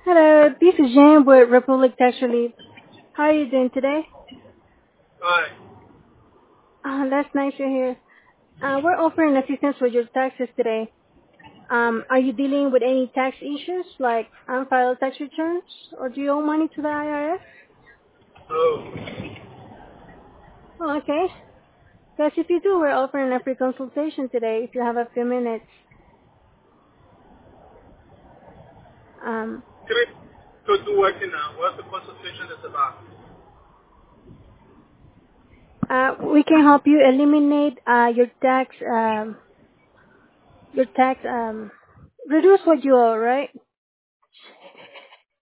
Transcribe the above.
Hello, this is Jan with Republic Tax Relief. How are you doing today? Hi. That's nice to hear. We're offering assistance with your taxes today. Are you dealing with any tax issues like unfiled tax returns, or do you owe money to the IRS? Oh. Oh, okay. Because if you do, we're offering a free consultation today if you have a few minutes. Um, Great. Go to working now. What's the consultation is about? we can help you eliminate your tax, reduce what you owe, right?